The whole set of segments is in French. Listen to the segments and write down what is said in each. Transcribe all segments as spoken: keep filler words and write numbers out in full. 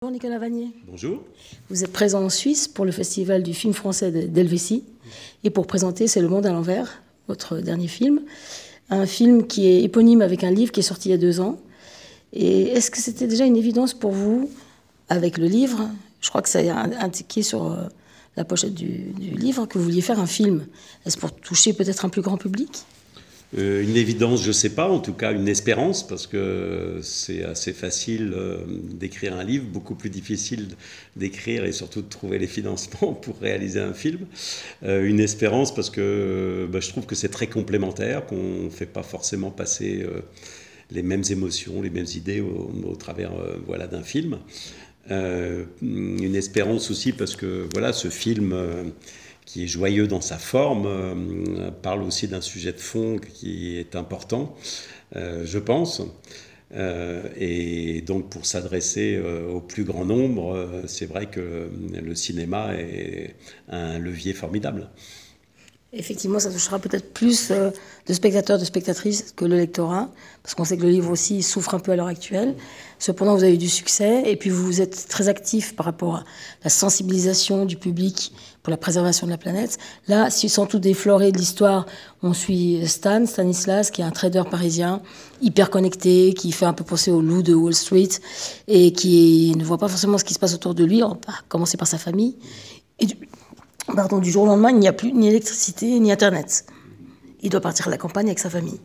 Bonjour Nicolas Vanier. Bonjour. Vous êtes présent en Suisse pour le festival du film français d'Helvétie et pour présenter C'est le monde à l'envers, votre dernier film. Un film qui est éponyme avec un livre qui est sorti il y a deux ans. Et est-ce que c'était déjà une évidence pour vous, avec le livre, je crois que ça a indiqué sur la pochette du, du livre, que vous vouliez faire un film. Est-ce pour toucher peut-être un plus grand public ? Euh, une évidence, je ne sais pas, en tout cas une espérance, parce que c'est assez facile euh, d'écrire un livre, beaucoup plus difficile d'écrire et surtout de trouver les financements pour réaliser un film. Euh, une espérance parce que bah, je trouve que c'est très complémentaire, qu'on ne fait pas forcément passer euh, les mêmes émotions, les mêmes idées au, au travers euh, voilà, d'un film. Euh, une espérance aussi parce que voilà, ce film... Euh, qui est joyeux dans sa forme, euh, parle aussi d'un sujet de fond qui est important, euh, je pense. Euh, et donc pour s'adresser euh, au plus grand nombre, euh, c'est vrai que le cinéma est un levier formidable. Effectivement, ça touchera peut-être plus euh, de spectateurs, de spectatrices que le lectorat, parce qu'on sait que le livre aussi souffre un peu à l'heure actuelle. Cependant, vous avez eu du succès, et puis vous êtes très actif par rapport à la sensibilisation du public pour la préservation de la planète. Là, sans tout déflorer de l'histoire, on suit Stan, Stanislas, qui est un trader parisien, hyper connecté, qui fait un peu penser au loup de Wall Street, et qui ne voit pas forcément ce qui se passe autour de lui, on va commencer par sa famille. Et du... Pardon, du jour au lendemain, il n'y a plus ni électricité ni Internet. Il doit partir à la campagne avec sa famille.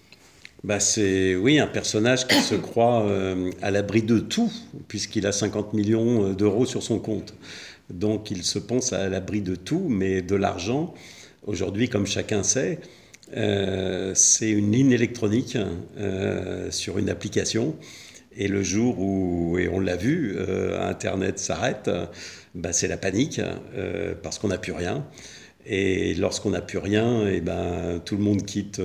Bah c'est, oui, un personnage qui se croit euh, à l'abri de tout, puisqu'il a cinquante millions d'euros sur son compte. Donc il se pense à l'abri de tout, mais de l'argent, aujourd'hui, comme chacun sait, euh, c'est une ligne électronique euh, sur une application. Et le jour où, et on l'a vu, euh, Internet s'arrête, bah, c'est la panique, euh, parce qu'on n'a plus rien. Et lorsqu'on n'a plus rien, et ben, tout le monde quitte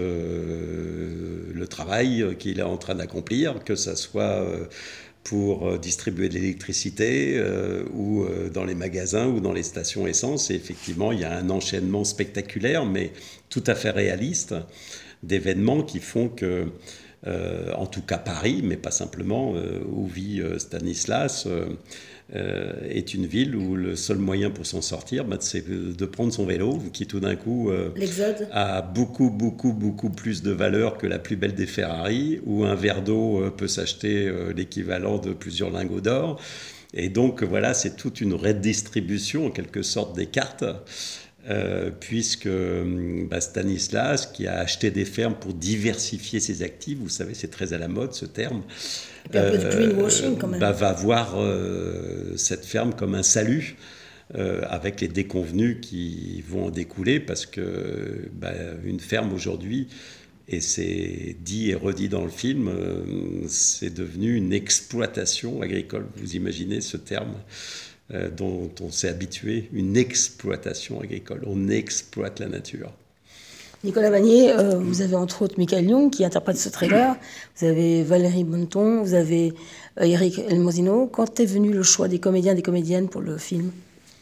euh, le travail qu'il est en train d'accomplir, que ce soit euh, pour distribuer de l'électricité euh, ou euh, dans les magasins ou dans les stations essence. Et effectivement, il y a un enchaînement spectaculaire, mais tout à fait réaliste, d'événements qui font que, euh, en tout cas Paris, mais pas simplement, euh, où vit euh, Stanislas, euh, euh, est une ville où le seul moyen pour s'en sortir, bah, c'est de prendre son vélo, qui tout d'un coup euh, a beaucoup, beaucoup, beaucoup plus de valeur que la plus belle des Ferrari, où un verre d'eau euh, peut s'acheter euh, l'équivalent de plusieurs lingots d'or. Et donc voilà, c'est toute une redistribution en quelque sorte des cartes. Euh, puisque bah, Stanislas, qui a acheté des fermes pour diversifier ses actifs, vous savez, c'est très à la mode ce terme, et puis un peu de greenwashing quand même. Bah, va voir euh, cette ferme comme un salut, euh, avec les déconvenus qui vont en découler, parce que bah, une ferme aujourd'hui, et c'est dit et redit dans le film, euh, c'est devenu une exploitation agricole. Vous imaginez ce terme euh, dont on s'est habitué, une exploitation agricole. On exploite la nature. Nicolas Vanier, euh, vous avez entre autres Michael Young qui interprète ce trailer, vous avez Valérie Bonneton, vous avez euh, Eric Elmosino. Quand est venu le choix des comédiens et des comédiennes pour le film ?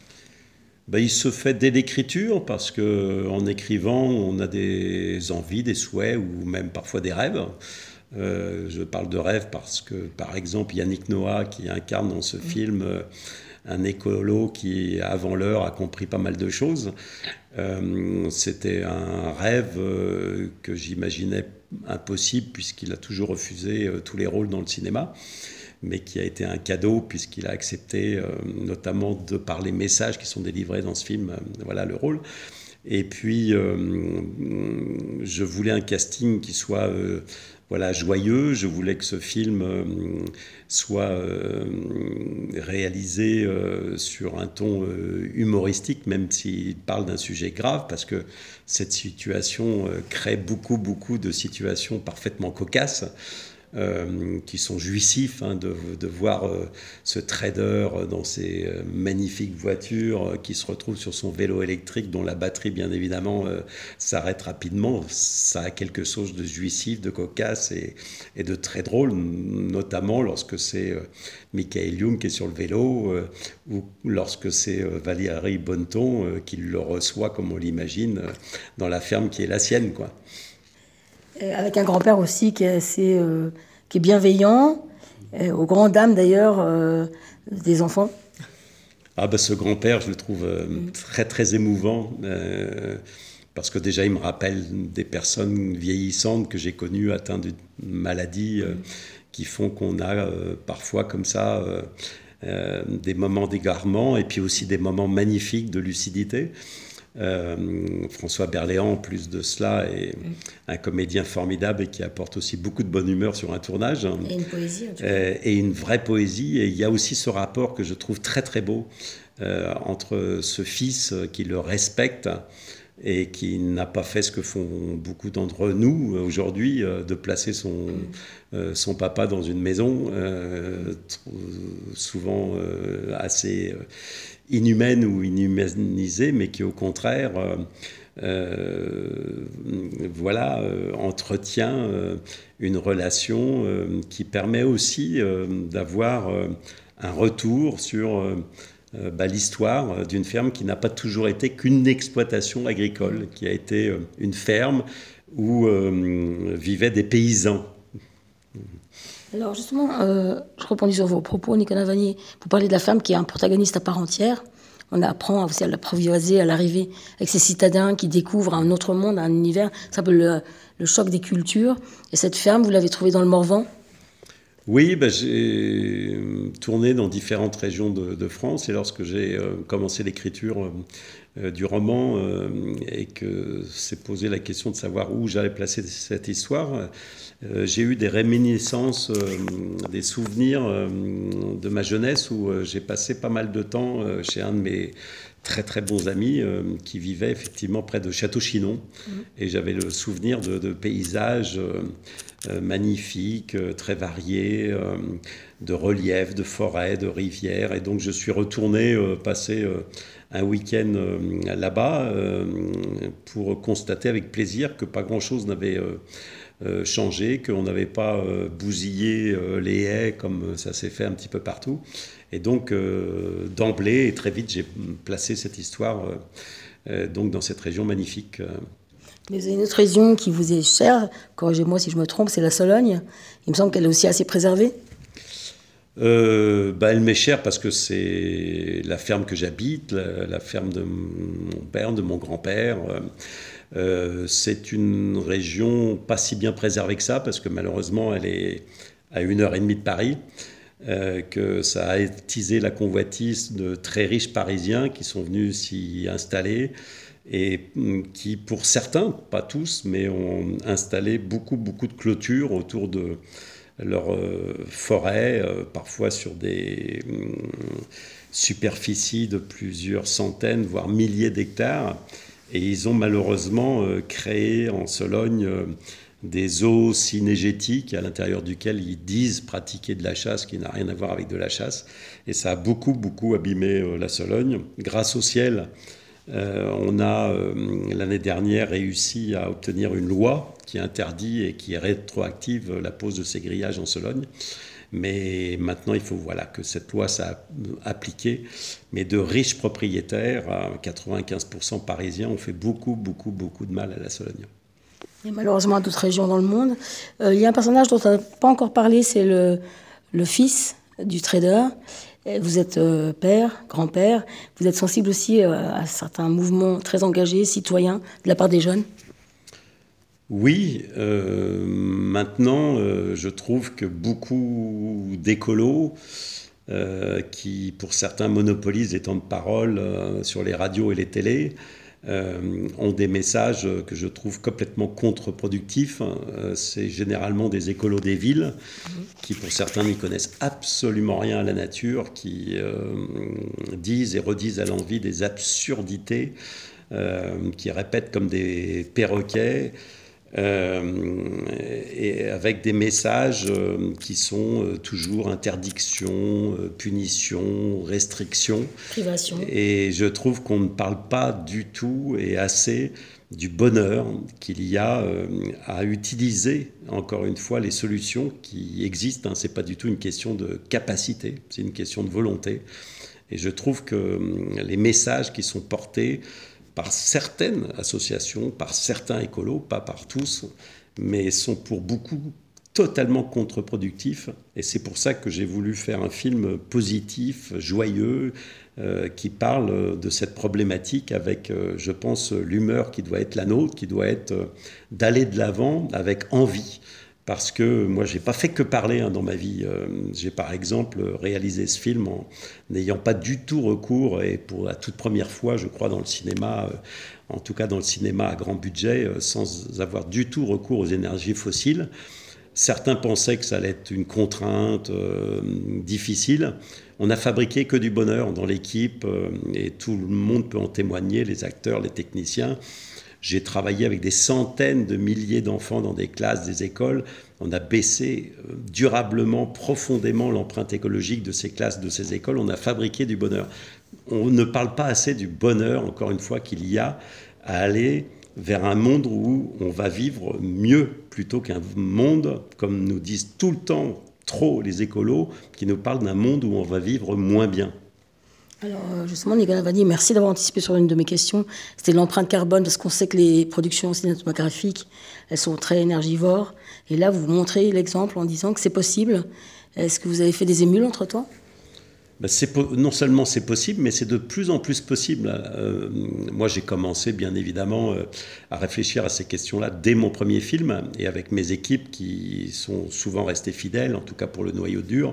Ben, il se fait dès l'écriture, parce qu'en écrivant, on a des envies, des souhaits, ou même parfois des rêves. Euh, je parle de rêves parce que, par exemple, Yannick Noah, qui incarne dans ce film euh, un écolo qui, avant l'heure, a compris pas mal de choses, euh, c'était un rêve euh, que j'imaginais impossible, puisqu'il a toujours refusé euh, tous les rôles dans le cinéma, mais qui a été un cadeau puisqu'il a accepté, euh, notamment de par les messages qui sont délivrés dans ce film, euh, voilà le rôle. Et puis, euh, je voulais un casting qui soit euh, voilà, joyeux. Je voulais que ce film euh, soit euh, réalisé euh, sur un ton euh, humoristique, même s'il parle d'un sujet grave, parce que cette situation euh, crée beaucoup, beaucoup de situations parfaitement cocasses. Euh, qui sont jouissifs, hein, de, de voir euh, ce trader dans ses euh, magnifiques voitures euh, qui se retrouve sur son vélo électrique dont la batterie bien évidemment euh, s'arrête rapidement. Ça a quelque chose de jouissif, de cocasse et, et de très drôle, notamment lorsque c'est euh, Michael Young qui est sur le vélo euh, ou lorsque c'est euh, Valérie Bonneton euh, qui le reçoit comme on l'imagine euh, dans la ferme qui est la sienne, quoi. Avec un grand-père aussi qui est assez, euh, qui est bienveillant Et aux grandes dames d'ailleurs euh, des enfants. Ah ben ce grand-père, je le trouve euh, mmh. très très émouvant. Euh, Parce que déjà, il me rappelle des personnes vieillissantes que j'ai connues atteintes d'une maladie euh, qui font qu'on a euh, parfois comme ça euh, euh, des moments d'égarement et puis aussi des moments magnifiques de lucidité. Euh, François Berléand, en plus de cela, est un comédien formidable et qui apporte aussi beaucoup de bonne humeur sur un tournage. Et une poésie, en tout cas. Euh, et une vraie poésie. Et il y a aussi ce rapport que je trouve très très beau euh, entre ce fils qui le respecte et qui n'a pas fait ce que font beaucoup d'entre nous aujourd'hui, euh, de placer son, euh, son papa dans une maison, euh, souvent euh, assez inhumaine ou inhumanisée, mais qui au contraire euh, euh, voilà, euh, entretient euh, une relation euh, qui permet aussi euh, d'avoir euh, un retour sur euh, Euh, bah, l'histoire d'une ferme qui n'a pas toujours été qu'une exploitation agricole, qui a été euh, une ferme où euh, vivaient des paysans. Alors justement, euh, je rebondis sur vos propos, Nicolas Vanier. Vous parlez de la femme qui est un protagoniste à part entière. On apprend aussi à l'apprivoiser à l'arrivée avec ces citadins qui découvrent un autre monde, un univers. Ça s'appelle le, le choc des cultures. Et cette ferme, vous l'avez trouvée dans le Morvan? Oui, ben, j'ai tourné dans différentes régions de, de France et lorsque j'ai euh, commencé l'écriture euh, du roman euh, et que s'est posé la question de savoir où j'allais placer cette histoire, euh, j'ai eu des réminiscences, euh, des souvenirs euh, de ma jeunesse où euh, j'ai passé pas mal de temps euh, chez un de mes très très bons amis euh, qui vivait effectivement près de Château-Chinon. Mmh. Et j'avais le souvenir de, de paysages euh, euh, magnifiques, euh, très variés, euh, de reliefs, de forêts, de rivières. Et donc je suis retourné euh, passer euh, un week-end euh, là-bas euh, pour constater avec plaisir que pas grand-chose n'avait euh, euh, changé, qu'on n'avait pas euh, bousillé euh, les haies comme ça s'est fait un petit peu partout. Et donc, euh, d'emblée, et très vite, j'ai placé cette histoire euh, euh, donc dans cette région magnifique. Mais vous avez une autre région qui vous est chère, corrigez-moi si je me trompe, c'est la Sologne. Il me semble qu'elle est aussi assez préservée. Euh, bah, elle m'est chère parce que c'est la ferme que j'habite, la, la ferme de mon père, de mon grand-père. Euh, c'est une région pas si bien préservée que ça, parce que malheureusement, elle est à une heure et demie de Paris. Euh, que ça a attisé la convoitise de très riches Parisiens qui sont venus s'y installer et qui, pour certains, pas tous, mais ont installé beaucoup, beaucoup de clôtures autour de leurs euh, forêts, euh, parfois sur des euh, superficies de plusieurs centaines, voire milliers d'hectares. Et ils ont malheureusement euh, créé en Sologne euh, des eaux cynégétiques à l'intérieur duquel ils disent pratiquer de la chasse, qui n'a rien à voir avec de la chasse. Et ça a beaucoup, beaucoup abîmé euh, la Sologne. Grâce au ciel, euh, on a euh, l'année dernière réussi à obtenir une loi qui interdit et qui est rétroactive la pose de ces grillages en Sologne. Mais maintenant, il faut voilà, que cette loi soit appliquée. Mais de riches propriétaires, à quatre-vingt-quinze pour cent parisiens, ont fait beaucoup, beaucoup, beaucoup de mal à la Sologne. Et malheureusement à d'autres régions dans le monde. Euh, il y a un personnage dont on n'a pas encore parlé, c'est le, le fils du trader. Vous êtes euh, père, grand-père. Vous êtes sensible aussi euh, à certains mouvements très engagés, citoyens, de la part des jeunes? Oui, euh, maintenant, euh, je trouve que beaucoup d'écolos, euh, qui pour certains monopolisent les temps de parole euh, sur les radios et les télés, Euh, ont des messages que je trouve complètement contre-productifs. Euh, c'est généralement des écolos des villes qui, pour certains, n'y connaissent absolument rien à la nature, qui euh, disent et redisent à l'envi des absurdités, euh, qui répètent comme des perroquets, euh, et avec des messages euh, qui sont euh, toujours interdiction, euh, punition, restriction. Privation. Et je trouve qu'on ne parle pas du tout et assez du bonheur qu'il y a euh, à utiliser, encore une fois, les solutions qui existent. Hein. Ce n'est pas du tout une question de capacité, c'est une question de volonté. Et je trouve que euh, les messages qui sont portés par certaines associations, par certains écolos, pas par tous, mais sont pour beaucoup totalement contre-productif. Et c'est pour ça que j'ai voulu faire un film positif, joyeux, euh, qui parle de cette problématique avec, euh, je pense, l'humeur qui doit être la nôtre, qui doit être euh, d'aller de l'avant avec envie. Parce que moi, je n'ai pas fait que parler hein, dans ma vie. Euh, j'ai par exemple réalisé ce film en n'ayant pas du tout recours, et pour la toute première fois, je crois, dans le cinéma, euh, en tout cas dans le cinéma à grand budget, euh, sans avoir du tout recours aux énergies fossiles. Certains pensaient que ça allait être une contrainte euh, difficile. On n'a fabriqué que du bonheur dans l'équipe, euh, et tout le monde peut en témoigner, les acteurs, les techniciens. J'ai travaillé avec des centaines de milliers d'enfants dans des classes, des écoles. On a baissé durablement, profondément l'empreinte écologique de ces classes, de ces écoles. On a fabriqué du bonheur. On ne parle pas assez du bonheur, encore une fois, qu'il y a à aller vers un monde où on va vivre mieux, plutôt qu'un monde, comme nous disent tout le temps trop les écolos, qui nous parlent d'un monde où on va vivre moins bien. Alors justement, Nicolas Vanni, merci d'avoir anticipé sur une de mes questions. C'était l'empreinte carbone, parce qu'on sait que les productions cinématographiques, elles sont très énergivores. Et là, vous montrez l'exemple en disant que c'est possible. Est-ce que vous avez fait des émules entre-temps ? Ben c'est po- non seulement c'est possible, mais c'est de plus en plus possible. Euh, moi, j'ai commencé, bien évidemment, euh, à réfléchir à ces questions-là dès mon premier film, et avec mes équipes qui sont souvent restées fidèles, en tout cas pour le noyau dur.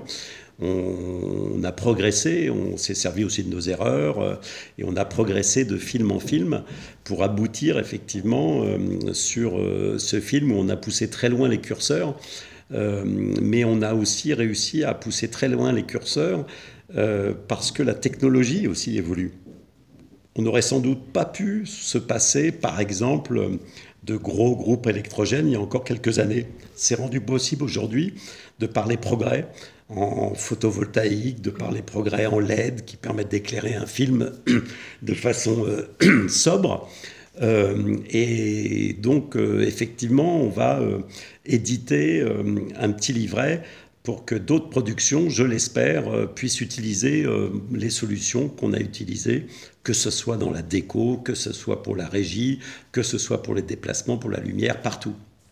On, on a progressé, on s'est servi aussi de nos erreurs, euh, et on a progressé de film en film pour aboutir effectivement euh, sur euh, ce film où on a poussé très loin les curseurs, euh, mais on a aussi réussi à pousser très loin les curseurs euh, parce que la technologie aussi évolue. On n'aurait sans doute pas pu se passer, par exemple, de gros groupes électrogènes il y a encore quelques années. C'est rendu possible aujourd'hui de par les progrès en photovoltaïque, de par les progrès en L E D qui permettent d'éclairer un film de façon euh, sobre. Euh, et donc, euh, effectivement, on va euh, éditer euh, un petit livret pour que d'autres productions, je l'espère, euh, puissent utiliser euh, les solutions qu'on a utilisées, que ce soit dans la déco, que ce soit pour la régie, que ce soit pour les déplacements, pour la lumière, partout.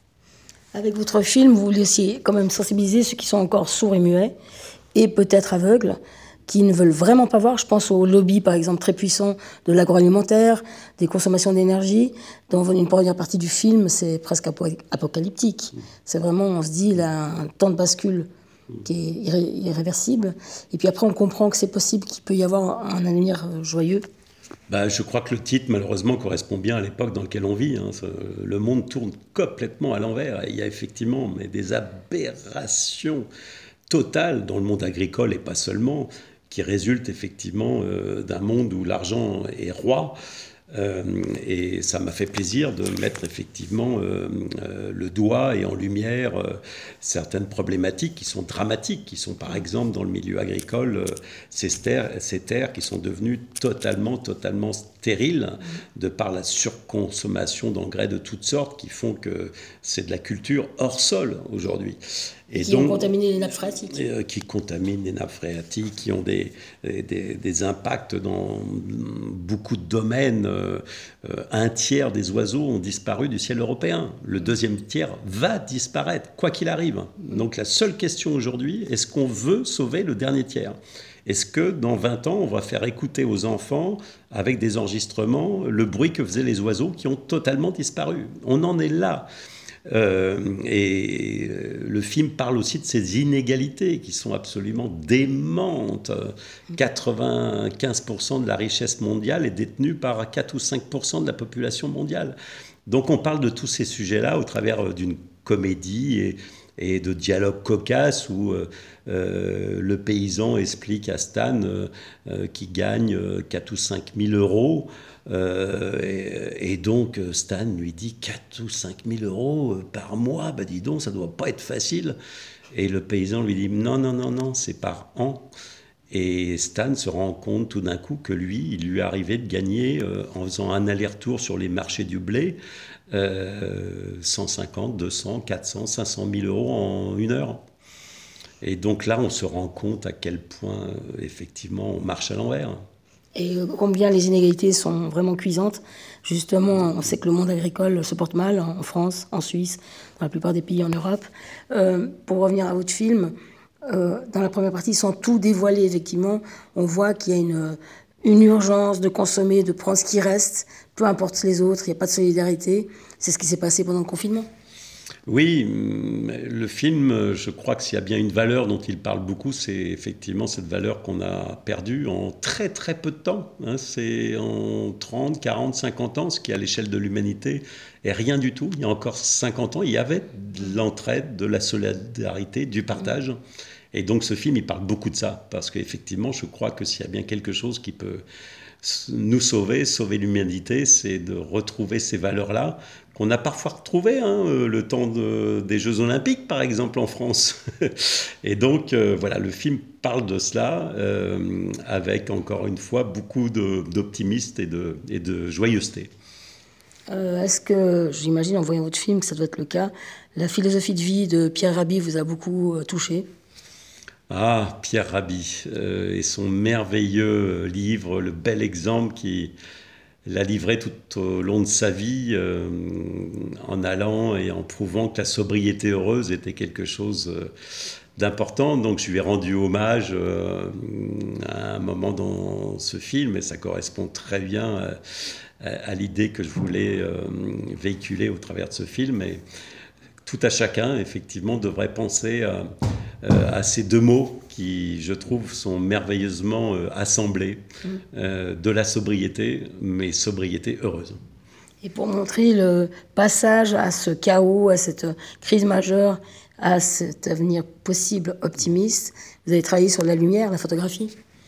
Avec votre film, vous voulez aussi quand même sensibiliser ceux qui sont encore sourds et muets, et peut-être aveugles, qui ne veulent vraiment pas voir. Je pense au lobby, par exemple, très puissant de l'agroalimentaire, des consommations d'énergie. Dans une première partie du film, c'est presque apo- apocalyptique. C'est vraiment, on se dit, il a un temps de bascule qui est irré- irréversible. Et puis après, on comprend que c'est possible, qu'il peut y avoir un avenir joyeux. Bah, je crois que le titre, malheureusement, correspond bien à l'époque dans laquelle on vit. Hein. Le monde tourne complètement à l'envers. Il y a effectivement mais des aberrations totales dans le monde agricole, et pas seulement, qui résultent effectivement euh, d'un monde où l'argent est roi. Euh, et ça m'a fait plaisir de mettre effectivement euh, euh, le doigt et en lumière euh, certaines problématiques qui sont dramatiques, qui sont par exemple dans le milieu agricole, euh, ces, terres, ces terres qui sont devenues totalement, totalement stériles de par la surconsommation d'engrais de toutes sortes qui font que c'est de la culture hors sol aujourd'hui. Et qui donc, ont contaminé les nappes phréatiques. Euh, qui contaminent les nappes phréatiques, qui ont des, des, des impacts dans beaucoup de domaines. Euh, un tiers des oiseaux ont disparu du ciel européen. Le deuxième tiers va disparaître, quoi qu'il arrive. Donc la seule question aujourd'hui, est-ce qu'on veut sauver le dernier tiers ? Est-ce que dans vingt ans, on va faire écouter aux enfants, avec des enregistrements, le bruit que faisaient les oiseaux qui ont totalement disparu ? On en est là. Euh, et le film parle aussi de ces inégalités qui sont absolument démentes. quatre-vingt-quinze pour cent de la richesse mondiale est détenue par quatre ou cinq pour cent de la population mondiale. Donc on parle de tous ces sujets-là au travers d'une comédie et, et de dialogues cocasses où euh, euh, le paysan explique à Stan euh, euh, qu'il gagne quatre ou cinq mille euros. Euh, et, et donc Stan lui dit quatre ou cinq mille euros par mois, bah dis donc, ça ne doit pas être facile. Et le paysan lui dit non, non, non, non, c'est par an. Et Stan se rend compte tout d'un coup que lui, il lui arrivait de gagner, euh, en faisant un aller-retour sur les marchés du blé, euh, cent cinquante, deux cents, quatre cents, cinq cent mille euros en une heure. Et donc là, on se rend compte à quel point, euh, effectivement, on marche à l'envers. Et combien les inégalités sont vraiment cuisantes. Justement, on sait que le monde agricole se porte mal en France, en Suisse, dans la plupart des pays en Europe. Euh, pour revenir à votre film, euh, dans la première partie, sans tout dévoiler, effectivement, on voit qu'il y a une, une urgence de consommer, de prendre ce qui reste, peu importe les autres, il n'y a pas de solidarité. C'est ce qui s'est passé pendant le confinement. Oui, le film, je crois que s'il y a bien une valeur dont il parle beaucoup, c'est effectivement cette valeur qu'on a perdue en très très peu de temps. Hein. C'est en trente, quarante, cinquante ans, ce qui à l'échelle de l'humanité est rien du tout. Il y a encore cinquante ans, il y avait de l'entraide, de la solidarité, du partage. Et donc ce film, il parle beaucoup de ça, parce qu'effectivement, je crois que s'il y a bien quelque chose qui peut nous sauver, sauver l'humanité, c'est de retrouver ces valeurs-là, qu'on a parfois retrouvées, hein, le temps de, des Jeux Olympiques, par exemple, en France. Et donc, euh, voilà, le film parle de cela, euh, avec, encore une fois, beaucoup de, d'optimisme et de, et de joyeuseté. Euh, est-ce que, j'imagine, en voyant votre film, que ça doit être le cas, la philosophie de vie de Pierre Rabhi vous a beaucoup euh, touché ? Ah, Pierre Rabhi euh, et son merveilleux livre, le bel exemple qui l'a livré tout au long de sa vie, euh, en allant et en prouvant que la sobriété heureuse était quelque chose euh, d'important. Donc je lui ai rendu hommage euh, à un moment dans ce film, et ça correspond très bien à, à, à l'idée que je voulais euh, véhiculer au travers de ce film. Et tout à chacun, effectivement, devrait penser à, à ces deux mots qui, je trouve, sont merveilleusement assemblés, euh, de la sobriété, mais sobriété heureuse. Et pour montrer le passage à ce chaos, à cette crise majeure, à cet avenir possible optimiste, vous avez travaillé sur la lumière, la photographie ?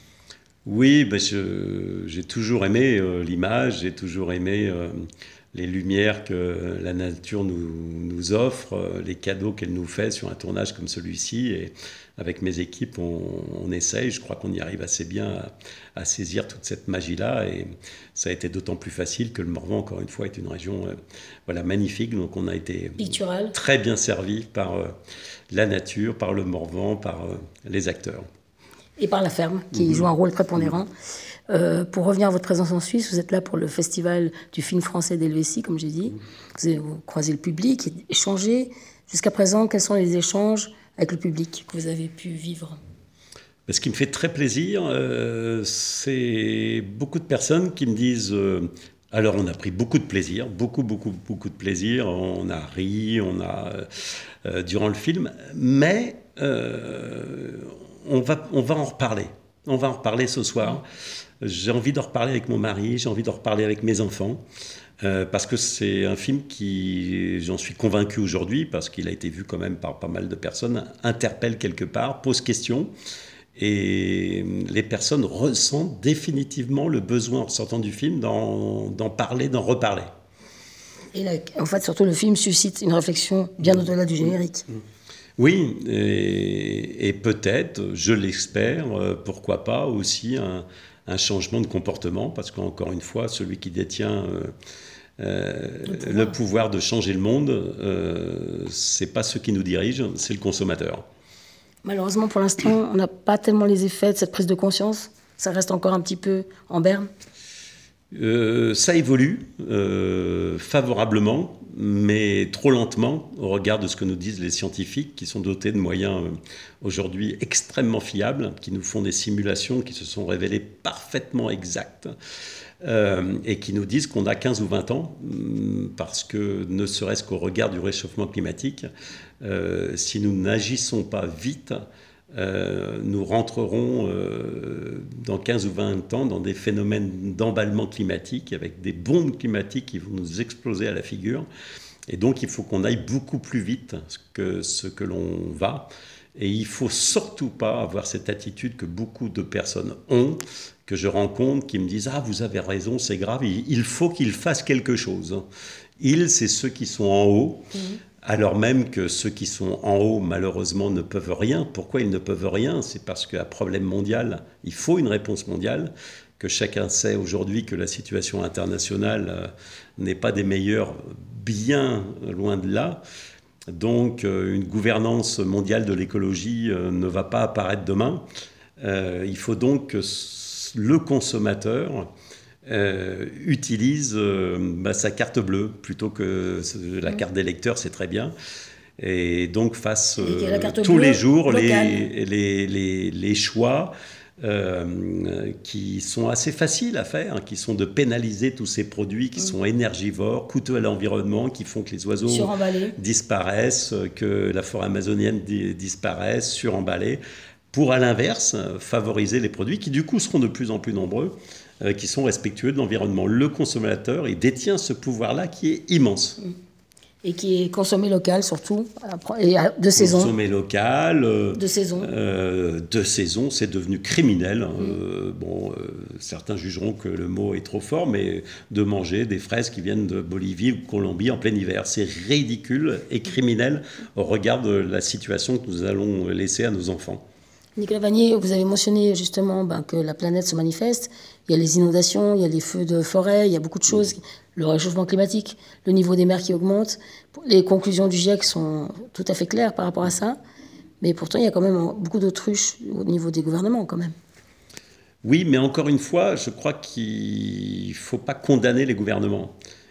Oui, ben je, j'ai toujours aimé euh, l'image, j'ai toujours aimé euh, les lumières que la nature nous, nous offre, euh, les cadeaux qu'elle nous fait sur un tournage comme celui-ci. Et avec mes équipes, on, on essaye, je crois qu'on y arrive assez bien à, à saisir toute cette magie-là. Et ça a été d'autant plus facile que le Morvan, encore une fois, est une région euh, voilà, magnifique. Donc on a été picturale, très bien servi par euh, la nature, par le Morvan, par euh, les acteurs. Et par la ferme, qui mmh. joue un rôle prépondérant. Mmh. Euh, pour revenir à votre présence en Suisse, vous êtes là pour le festival du film français d'Helvétie, comme j'ai dit. Vous avez croisé le public, échangé. Jusqu'à présent, quels sont les échanges avec le public que vous avez pu vivre ? Ce qui me fait très plaisir, euh, c'est beaucoup de personnes qui me disent euh, alors on a pris beaucoup de plaisir, beaucoup, beaucoup, beaucoup de plaisir. On a ri, on a euh, durant le film, mais euh, on va, on va en reparler. On va en reparler ce soir. J'ai envie d'en reparler avec mon mari, j'ai envie d'en reparler avec mes enfants. Euh, parce que c'est un film qui, j'en suis convaincu aujourd'hui, parce qu'il a été vu quand même par pas mal de personnes, interpelle quelque part, pose question. Et les personnes ressentent définitivement le besoin, en sortant du film, d'en, d'en parler, d'en reparler. Et là, en fait, surtout, le film suscite une réflexion bien au-delà du générique. Oui, et, et peut-être, je l'espère, pourquoi pas aussi un, un changement de comportement, parce qu'encore une fois, celui qui détient euh, euh, le, pouvoir. le pouvoir de changer le monde, euh, c'est pas ceux qui nous dirigent, c'est le consommateur. Malheureusement, pour l'instant, on n'a pas tellement les effets de cette prise de conscience. Ça reste encore un petit peu en berne. Euh, ça évolue euh, favorablement, mais trop lentement au regard de ce que nous disent les scientifiques, qui sont dotés de moyens euh, aujourd'hui extrêmement fiables, qui nous font des simulations qui se sont révélées parfaitement exactes, euh, et qui nous disent qu'on a quinze ou vingt ans, parce que ne serait-ce qu'au regard du réchauffement climatique, euh, si nous n'agissons pas vite, Euh, nous rentrerons euh, dans quinze ou vingt ans dans des phénomènes d'emballement climatique, avec des bombes climatiques qui vont nous exploser à la figure. Et donc il faut qu'on aille beaucoup plus vite que ce que l'on va. Et il ne faut surtout pas avoir cette attitude que beaucoup de personnes ont, que je rencontre, qui me disent « Ah, vous avez raison, c'est grave, il faut qu'ils fassent quelque chose ». Ils, c'est ceux qui sont en haut. Mmh. Alors même que ceux qui sont en haut, malheureusement, ne peuvent rien. Pourquoi ils ne peuvent rien ? C'est parce qu'à problème mondial, il faut une réponse mondiale, que chacun sait aujourd'hui que la situation internationale n'est pas des meilleures, bien loin de là. Donc, une gouvernance mondiale de l'écologie ne va pas apparaître demain. Il faut donc que le consommateur euh, utilise euh, bah, sa carte bleue plutôt que la carte d'électeur, c'est très bien. Et donc fasse euh, tous les jours les, les, les, les choix euh, qui sont assez faciles à faire, hein, qui sont de pénaliser tous ces produits qui mmh. sont énergivores, coûteux à l'environnement, qui font que les oiseaux disparaissent, que la forêt amazonienne di- disparaisse, suremballés, pour à l'inverse favoriser les produits qui du coup seront de plus en plus nombreux, euh, qui sont respectueux de l'environnement. Le consommateur, il détient ce pouvoir-là qui est immense. Mmh. Et qui est consommé local surtout, et de saison. Consommé local. Euh, de saison. Euh, de saison, c'est devenu criminel. Mmh. Euh, bon, euh, certains jugeront que le mot est trop fort, mais de manger des fraises qui viennent de Bolivie ou de Colombie en plein hiver, c'est ridicule et criminel au regard de la situation que nous allons laisser à nos enfants. Nicolas Vanier, vous avez mentionné justement ben, que la planète se manifeste. Il y a les inondations, il y a les feux de forêt, il y a beaucoup de choses. Le réchauffement climatique, le niveau des mers qui augmente. Les conclusions du GIEC sont tout à fait claires par rapport à ça. Mais pourtant, il y a quand même beaucoup d'autruches au niveau des gouvernements quand même. Oui, mais encore une fois, je crois qu'il ne faut pas condamner les gouvernements.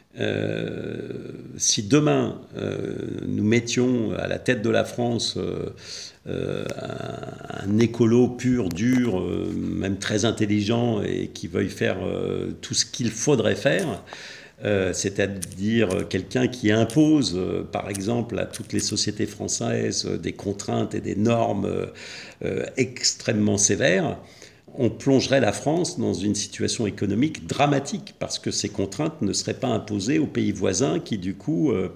Euh, si demain, euh, nous mettions à la tête de la France euh, euh, un, un écolo pur, dur, euh, même très intelligent et qui veuille faire euh, tout ce qu'il faudrait faire, euh, c'est-à-dire quelqu'un qui impose, euh, par exemple, à toutes les sociétés françaises euh, des contraintes et des normes euh, extrêmement sévères, on plongerait la France dans une situation économique dramatique parce que ces contraintes ne seraient pas imposées aux pays voisins qui, du coup, euh,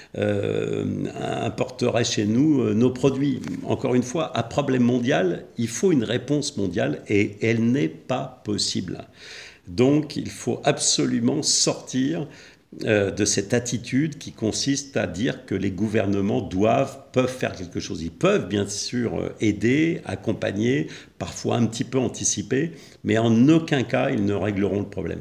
euh, importeraient chez nous euh, nos produits. Encore une fois, à problème mondial, il faut une réponse mondiale et elle n'est pas possible. Donc, il faut absolument sortir Euh, de cette attitude qui consiste à dire que les gouvernements doivent, peuvent faire quelque chose. Ils peuvent bien sûr aider, accompagner, parfois un petit peu anticiper, mais en aucun cas ils ne régleront le problème.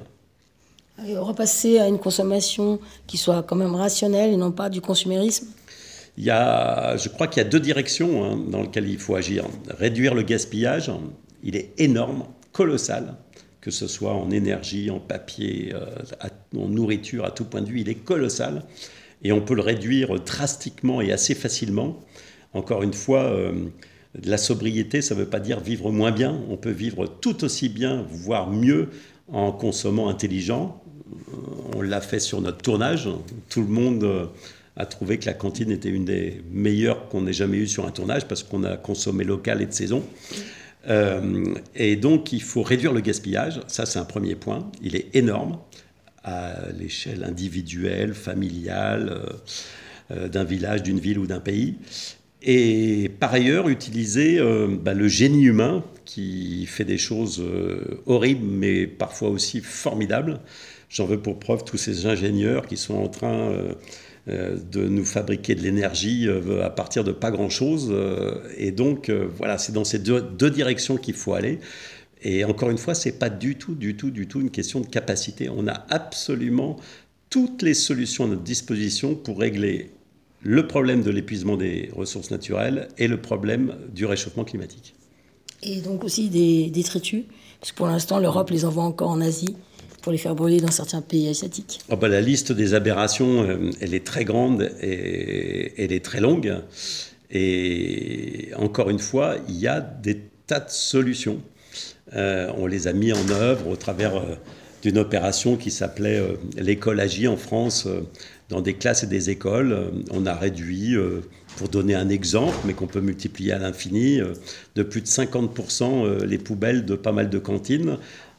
Et repasser à une consommation qui soit quand même rationnelle et non pas du consumérisme. Il y a, je crois qu'il y a deux directions hein, dans lesquelles il faut agir. Réduire le gaspillage, il est énorme, colossal. Que ce soit en énergie, en papier, euh, en nourriture, à tout point de vue, il est colossal. Et on peut le réduire drastiquement et assez facilement. Encore une fois, euh, la sobriété, ça ne veut pas dire vivre moins bien. On peut vivre tout aussi bien, voire mieux, en consommant intelligent. On l'a fait sur notre tournage. Tout le monde euh, a trouvé que la cantine était une des meilleures qu'on ait jamais eues sur un tournage parce qu'on a consommé local et de saison. Euh, et donc, il faut réduire le gaspillage. Ça, c'est un premier point. Il est énorme à l'échelle individuelle, familiale, euh, euh, d'un village, d'une ville ou d'un pays. Et par ailleurs, utiliser euh, bah, le génie humain qui fait des choses euh, horribles, mais parfois aussi formidables. J'en veux pour preuve tous ces ingénieurs qui sont en train... Euh, de nous fabriquer de l'énergie à partir de pas grand-chose. Et donc, voilà, c'est dans ces deux, deux directions qu'il faut aller. Et encore une fois, ce n'est pas du tout, du tout, du tout une question de capacité. On a absolument toutes les solutions à notre disposition pour régler le problème de l'épuisement des ressources naturelles et le problème du réchauffement climatique. Et donc aussi des détritus, parce que pour l'instant, l'Europe les envoie encore en Asie pour les faire brûler dans certains pays asiatiques. Oh bah, la liste des aberrations, euh, elle est très grande et elle est très longue. Et encore une fois, il y a des tas de solutions. Euh, on les a mis en œuvre au travers euh, d'une opération qui s'appelait euh, l'école agit en France. Euh, dans des classes et des écoles, euh, on a réduit, euh, pour donner un exemple, mais qu'on peut multiplier à l'infini, euh, de plus de cinquante pour cent euh, les poubelles de pas mal de cantines,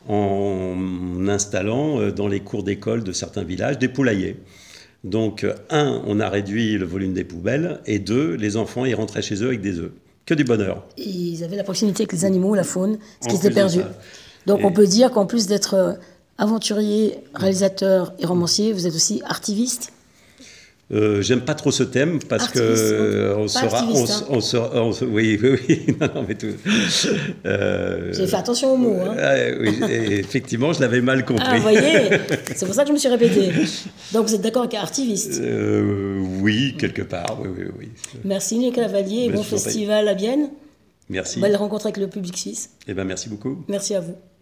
en installant dans les cours d'école de certains villages des poulaillers. Donc, un, on a réduit le volume des poubelles, et deux, les enfants, ils rentraient chez eux avec des œufs. Que du bonheur. Et ils avaient la proximité avec les animaux, la faune, ce qui s'était perdu. Donc, et... on peut dire qu'en plus d'être aventurier, réalisateur et romancier, vous êtes aussi artiviste. Euh, j'aime pas trop ce thème parce artiviste, que euh, on, sera, on, hein. on sera, on sera, oui, oui, oui, non, non, mais tout. Euh, J'ai fait attention aux mots. Hein. Euh, oui, effectivement, je l'avais mal compris. Ah, vous voyez, c'est pour ça que je me suis répété. Donc, vous êtes d'accord avec artiviste? euh, Oui, quelque part, oui, oui, oui. Merci Nicolas Vanier et bon festival à Bienne. Merci. Belle rencontre avec le public suisse. Eh ben, merci beaucoup. Merci à vous.